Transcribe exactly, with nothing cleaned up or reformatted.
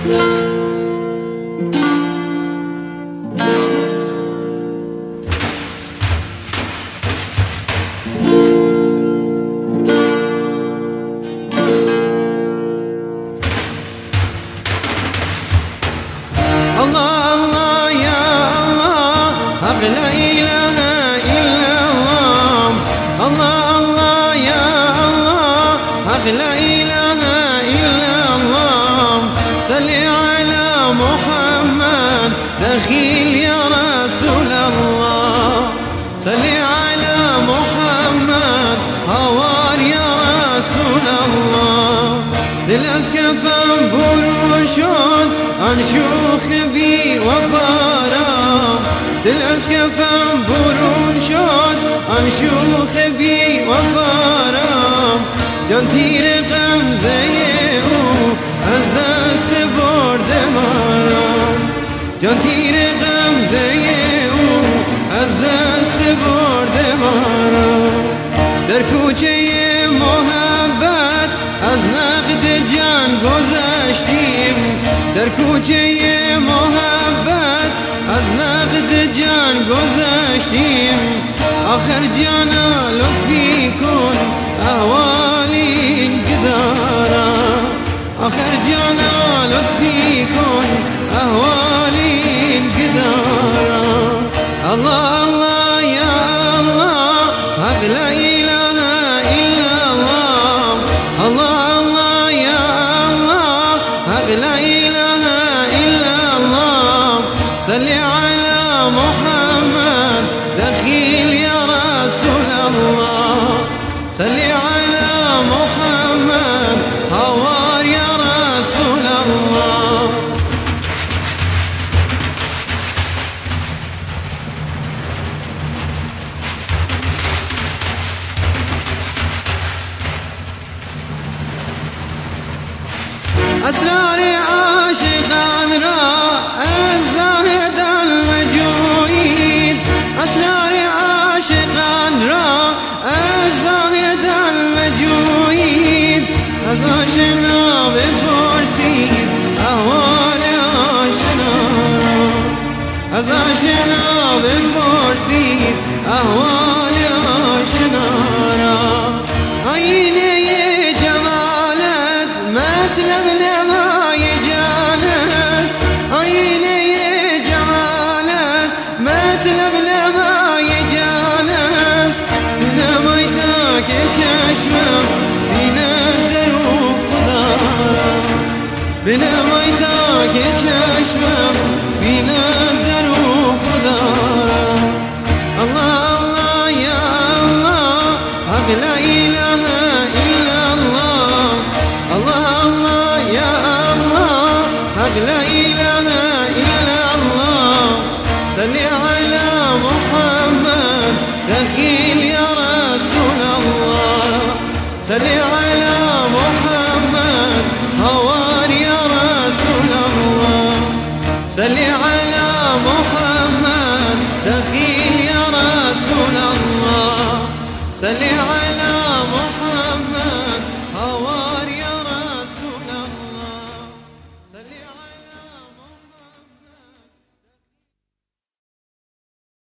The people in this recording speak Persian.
دخيل يا رسول الله، صلي على محمد هوار يا رسول الله. دلسكفم بروشون انشوخ بي وبارا، دلسكفم بروشون انشوخ بي وبارا. جان تیر غمزه او از دست برده مرا، جان تیر غمزه او از دست برده مرا. در کوچه محبت از نقد جان گذشتیم، در کوچه محبت از نقد جان گذشتیم. آخر جانا لطفی کن احوال این گدارا، آخر جانا لطفی کن احوال این گدارا. الله الله یا الله حق لا اله الا الله، الله الله یا الله حق لا اله الا الله. صل على محمد دخيل يا رسول الله، صل على محمد هوار يا رسول الله. أسرار عاشقان را از زاهد المجوئین، أسرار عاشقان را از زاهد المجوئین. از آشنا بپرسید احوال آشنا را، از آشنا بپرسید احوال آشنا را. آینه جمالت مطلب نمای جانت، آینه جمالت مطلب نمای جانت. نمای تا که چشمم بیند در او خدا را، بنمای تا که چشمم بیند در او خدا